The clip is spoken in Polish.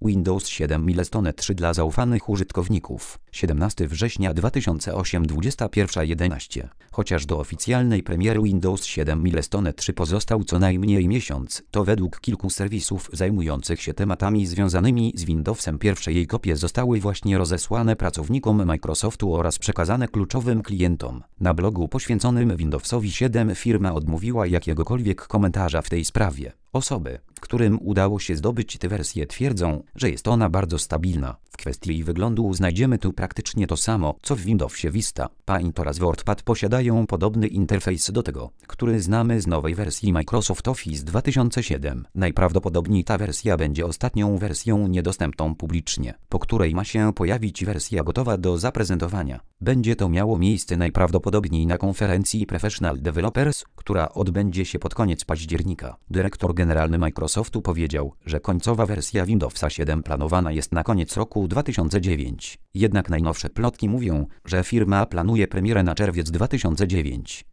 Windows 7 Milestone 3 dla zaufanych użytkowników. 17 września 2008 21:11. Chociaż do oficjalnej premiery Windows 7 Milestone 3 pozostał co najmniej miesiąc, to według kilku serwisów zajmujących się tematami związanymi z Windowsem pierwsze jej kopie zostały właśnie rozesłane pracownikom Microsoftu oraz przekazane kluczowym klientom. Na blogu poświęconym Windowsowi 7 firma odmówiła jakiegokolwiek komentarza w tej sprawie. Osoby, którym udało się zdobyć tę wersję, twierdzą, że jest ona bardzo stabilna. W kwestii jej wyglądu znajdziemy tu praktycznie to samo, co w Windowsie Vista. Paint oraz WordPad posiadają podobny interfejs do tego, który znamy z nowej wersji Microsoft Office 2007. Najprawdopodobniej ta wersja będzie ostatnią wersją niedostępną publicznie, po której ma się pojawić wersja gotowa do zaprezentowania. Będzie to miało miejsce najprawdopodobniej na konferencji Professional Developers, która odbędzie się pod koniec października. Dyrektor generalny Microsoftu powiedział, że końcowa wersja Windowsa 7 planowana jest na koniec roku 2009. Jednak najnowsze plotki mówią, że firma planuje premierę na czerwiec 2009.